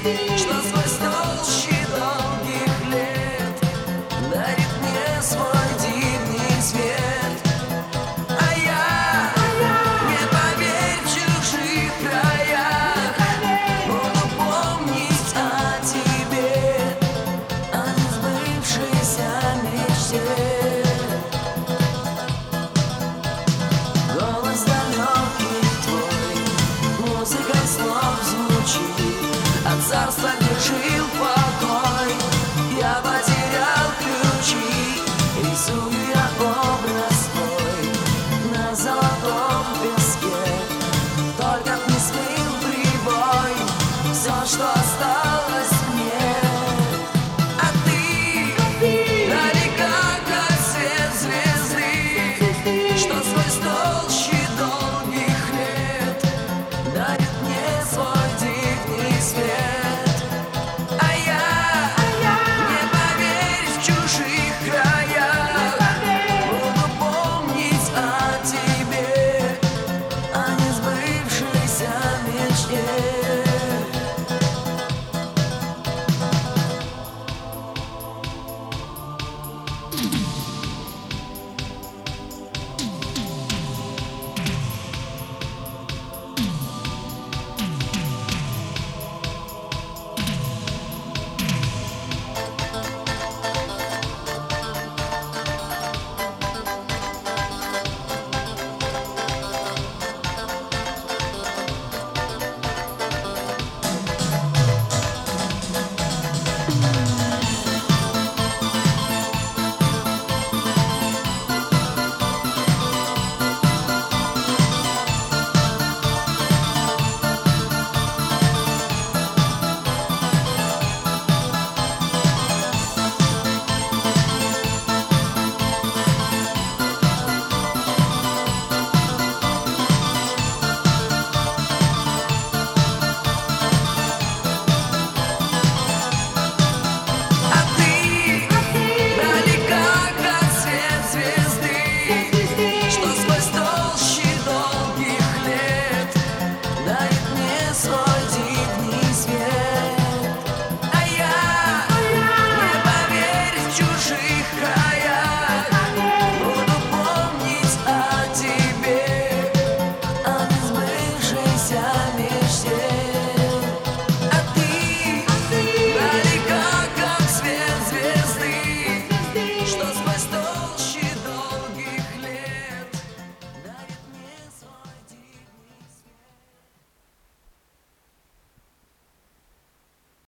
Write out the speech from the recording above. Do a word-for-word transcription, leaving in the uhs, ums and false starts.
что сквозь толщи долгих лет дарит мне свой дивный свет. А я, не поверь в чужих краях, буду помнить о тебе, о несбывшейся мечте. Голос далекий твой, музыкой слов звучит, от царства, где жил покой, я потерял ключи. Рисую я образ твой на золотом песке, только б не смыл прибой все, что осталось.